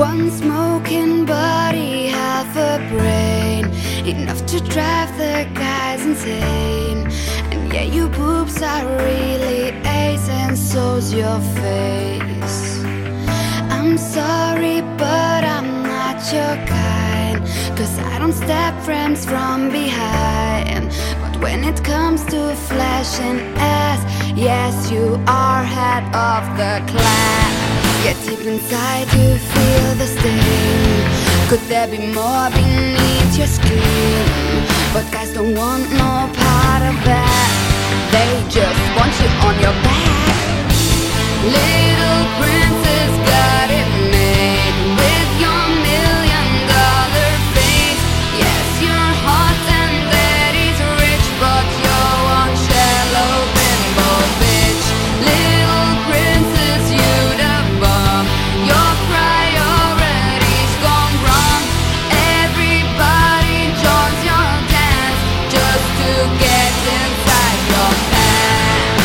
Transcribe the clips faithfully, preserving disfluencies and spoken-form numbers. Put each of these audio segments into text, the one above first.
One smoking body, half a brain, enough to drive the guys insane. And yeah, your boobs are really ace, and so's your face. I'm sorry, but I'm not your kind, 'cause I don't stab friends from behind. But when it comes to flesh and ass, yes, you are head of the class. Yet deep inside you feel the sting. Could there be more beneath your skin? But guys don't want no part of that. They just want you on your back. Little princess got it made with your million dollar face. Yes, you're hot and daddy's rich, but you're one shallow bimbo bitch. Little princess, you the bomb. Your priorities gone wrong. Everybody joins your dance just to get inside your pants.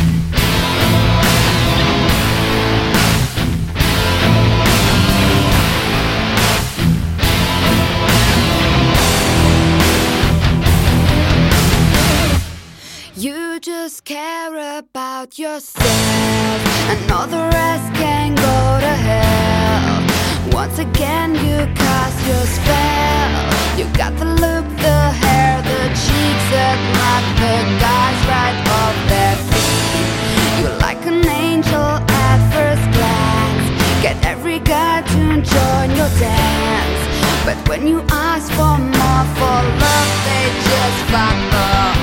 You just care about yourself, and all the rest can go to hell. Once again you cast your spell. You got the look, the hair, the cheeks that knock the guys right off their feet. You're like an angel at first glance. Get every guy to join your dance. But when you ask for more, for love, they just fuck off.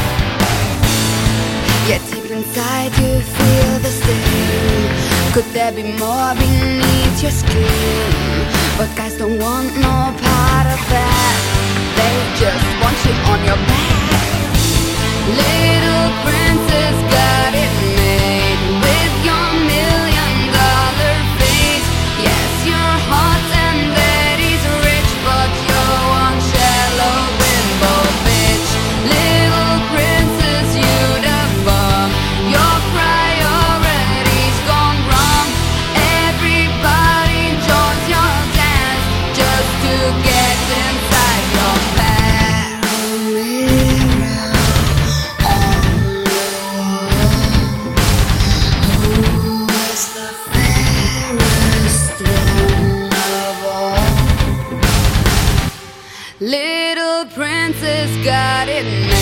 Yet deep inside you feel the sting. Could there be more beneath your skin? But guys don't want no part of that. They just want you on your back. Little princess got it made with your million dollar face. Yes, you're hot and daddy's rich, but you're one shallow bimbo bitch. Little princess, you the bomb. Your priorities gone wrong. Everybody joins your dance just to get inside your pants. Mirror on the wall, who is the fairest one of all? Little princess got it